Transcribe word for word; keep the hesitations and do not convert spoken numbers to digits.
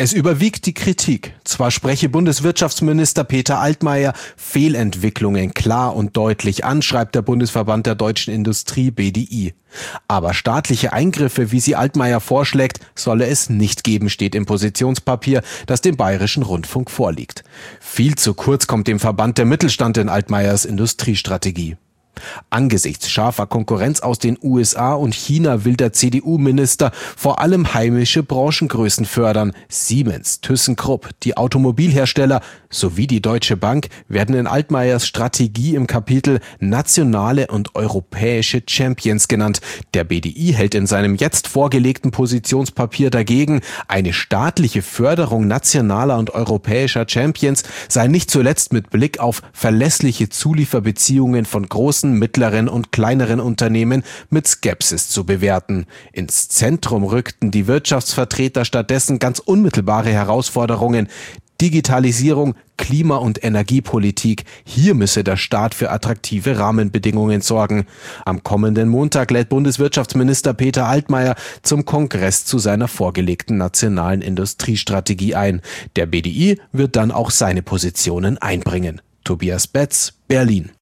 Es überwiegt die Kritik. Zwar spreche Bundeswirtschaftsminister Peter Altmaier Fehlentwicklungen klar und deutlich an, schreibt der Bundesverband der deutschen Industrie B D I. Aber staatliche Eingriffe, wie sie Altmaier vorschlägt, solle es nicht geben, steht im Positionspapier, das dem Bayerischen Rundfunk vorliegt. Viel zu kurz kommt dem Verband der Mittelstand in Altmaiers Industriestrategie. Angesichts scharfer Konkurrenz aus den U S A und China will der C D U-Minister vor allem heimische Branchengrößen fördern. Siemens, ThyssenKrupp, die Automobilhersteller sowie die Deutsche Bank werden in Altmaiers Strategie im Kapitel nationale und europäische Champions genannt. Der B D I hält in seinem jetzt vorgelegten Positionspapier dagegen, eine staatliche Förderung nationaler und europäischer Champions sei nicht zuletzt mit Blick auf verlässliche Zulieferbeziehungen von großen, mittleren und kleineren Unternehmen mit Skepsis zu bewerten. Ins Zentrum rückten die Wirtschaftsvertreter stattdessen ganz unmittelbare Herausforderungen: Digitalisierung, Klima- und Energiepolitik. Hier müsse der Staat für attraktive Rahmenbedingungen sorgen. Am kommenden Montag lädt Bundeswirtschaftsminister Peter Altmaier zum Kongress zu seiner vorgelegten nationalen Industriestrategie ein. Der B D I wird dann auch seine Positionen einbringen. Tobias Betz, Berlin.